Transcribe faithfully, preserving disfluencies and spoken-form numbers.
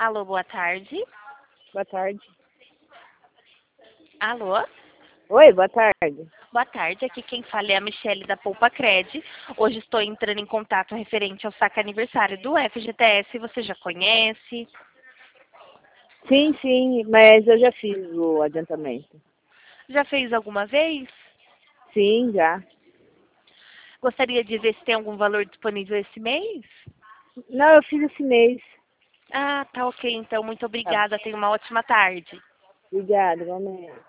Alô, boa tarde. Boa tarde. Alô? Oi, boa tarde. Boa tarde, aqui quem fala é a Michelle da Poupa Cred. Hoje estou entrando em contato referente ao saque aniversário do F G T S. Você já conhece? Sim, sim, mas eu já fiz o adiantamento. Já fez alguma vez? Sim, já. Gostaria de ver se tem algum valor disponível esse mês? Não, eu fiz esse mês. Ah, tá ok, então. Muito Tá. obrigada. Tenha uma ótima tarde. Obrigada, igualmente.